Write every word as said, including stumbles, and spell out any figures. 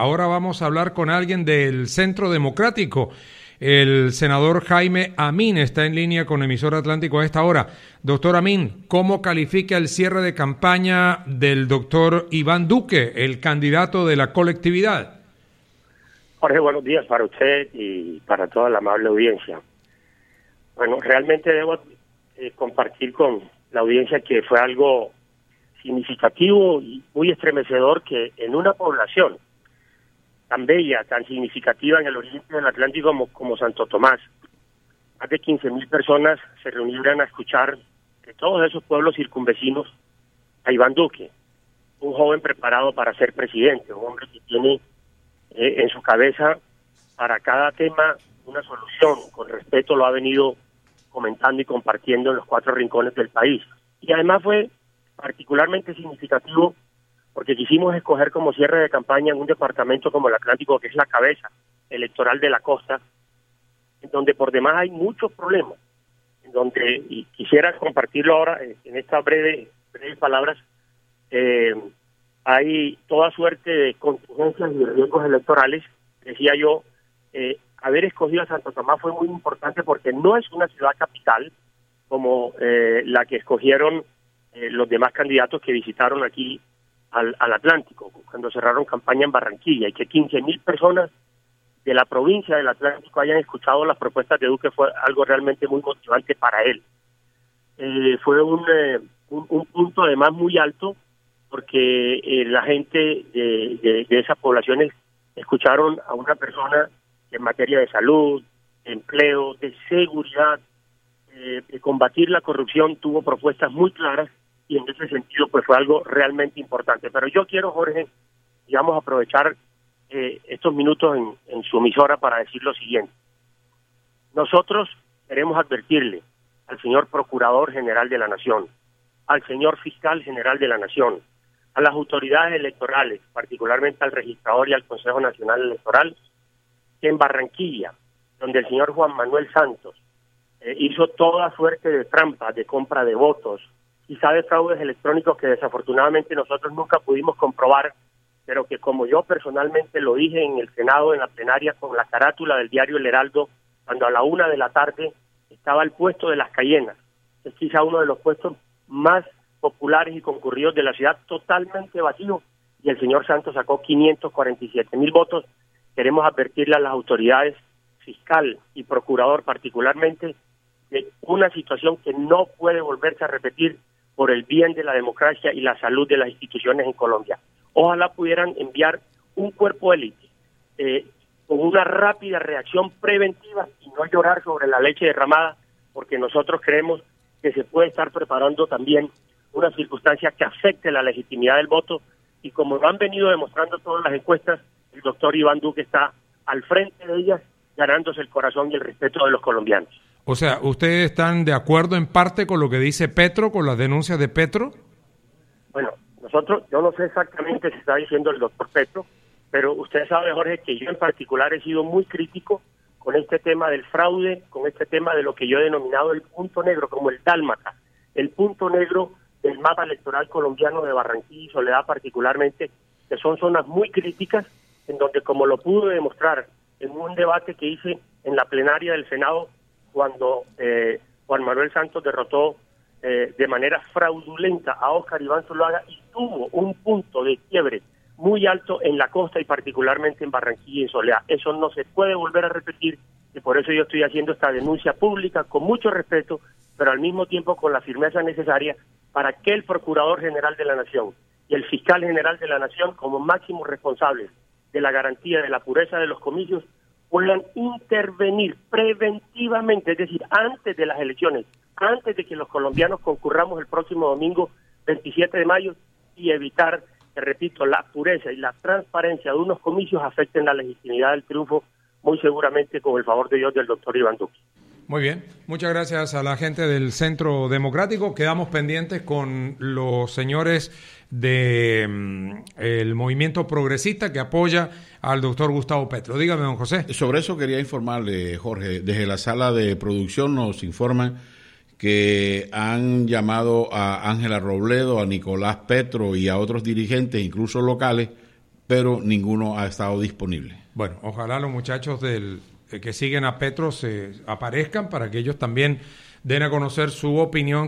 Ahora vamos a hablar con alguien del Centro Democrático. El senador Jaime Amin está en línea con Emisora Atlántico a esta hora. Doctor Amin, ¿cómo califica el cierre de campaña del doctor Iván Duque, el candidato de la colectividad? Jorge, buenos días para usted y para toda la amable audiencia. Bueno, realmente debo eh, compartir con la audiencia que fue algo significativo y muy estremecedor que en una población tan bella, tan significativa en el oriente del Atlántico como, como Santo Tomás, más de quince mil personas se reunieran a escuchar de todos esos pueblos circunvecinos a Iván Duque, un joven preparado para ser presidente, un hombre que tiene eh, en su cabeza para cada tema una solución. Con respeto lo ha venido comentando y compartiendo en los cuatro rincones del país. Y además fue particularmente significativo porque quisimos escoger como cierre de campaña en un departamento como el Atlántico, que es la cabeza electoral de la costa, en donde por demás hay muchos problemas, en donde, y quisiera compartirlo ahora en estas breves, breves palabras, eh, hay toda suerte de contingencias y de riesgos electorales. Decía yo, eh, haber escogido a Santo Tomás fue muy importante porque no es una ciudad capital como eh, la que escogieron eh, los demás candidatos que visitaron aquí Al, al Atlántico, cuando cerraron campaña en Barranquilla, y que quince mil personas de la provincia del Atlántico hayan escuchado las propuestas de Duque fue algo realmente muy motivante para él. Eh, fue un, eh, un, un punto además muy alto, porque eh, la gente de, de, de esas poblaciones escucharon a una persona que en materia de salud, de empleo, de seguridad, eh, de combatir la corrupción, tuvo propuestas muy claras, y en ese sentido pues fue algo realmente importante. Pero yo quiero, Jorge, digamos, aprovechar eh, estos minutos en, en su emisora para decir lo siguiente. Nosotros queremos advertirle al señor Procurador General de la Nación, al señor Fiscal General de la Nación, a las autoridades electorales, particularmente al registrador y al Consejo Nacional Electoral, que en Barranquilla, donde el señor Juan Manuel Santos eh, hizo toda suerte de trampas de compra de votos, quizá de fraudes electrónicos que desafortunadamente nosotros nunca pudimos comprobar, pero que como yo personalmente lo dije en el Senado, en la plenaria, con la carátula del diario El Heraldo, cuando a la una de la tarde estaba el puesto de Las Cayenas, que es quizá uno de los puestos más populares y concurridos de la ciudad, totalmente vacío, y el señor Santos sacó quinientos cuarenta y siete mil votos. Queremos advertirle a las autoridades, fiscal y procurador particularmente, de una situación que no puede volverse a repetir por el bien de la democracia y la salud de las instituciones en Colombia. Ojalá pudieran enviar un cuerpo élite eh, con una rápida reacción preventiva y no llorar sobre la leche derramada, porque nosotros creemos que se puede estar preparando también una circunstancia que afecte la legitimidad del voto, y como lo han venido demostrando todas las encuestas, el doctor Iván Duque está al frente de ellas, ganándose el corazón y el respeto de los colombianos. O sea, ¿ustedes están de acuerdo en parte con lo que dice Petro, con las denuncias de Petro? Bueno, nosotros, yo no sé exactamente si está diciendo el doctor Petro, pero usted sabe, Jorge, que yo en particular he sido muy crítico con este tema del fraude, con este tema de lo que yo he denominado el punto negro, como el dálmata, el punto negro del mapa electoral colombiano de Barranquilla y Soledad particularmente, que son zonas muy críticas, en donde, como lo pude demostrar en un debate que hice en la plenaria del Senado, cuando eh, Juan Manuel Santos derrotó eh, de manera fraudulenta a Óscar Iván Zuluaga y tuvo un punto de quiebre muy alto en la costa y particularmente en Barranquilla y en Soledad. Eso no se puede volver a repetir, y por eso yo estoy haciendo esta denuncia pública con mucho respeto, pero al mismo tiempo con la firmeza necesaria para que el Procurador General de la Nación y el Fiscal General de la Nación, como máximos responsables de la garantía de la pureza de los comicios, puedan intervenir preventivamente, es decir, antes de las elecciones, antes de que los colombianos concurramos el próximo domingo veintisiete de mayo, y evitar que, repito, la pureza y la transparencia de unos comicios afecten la legitimidad del triunfo, muy seguramente con el favor de Dios del doctor Iván Duque. Muy bien, muchas gracias a la gente del Centro Democrático. Quedamos pendientes con los señores de um, el movimiento progresista que apoya al doctor Gustavo Petro. Dígame, don José. Sobre eso quería informarle, Jorge. Desde la sala de producción nos informan que han llamado a Ángela Robledo, a Nicolás Petro y a otros dirigentes, incluso locales, pero ninguno ha estado disponible. Bueno, ojalá los muchachos del que siguen a Petro se aparezcan para que ellos también den a conocer su opinión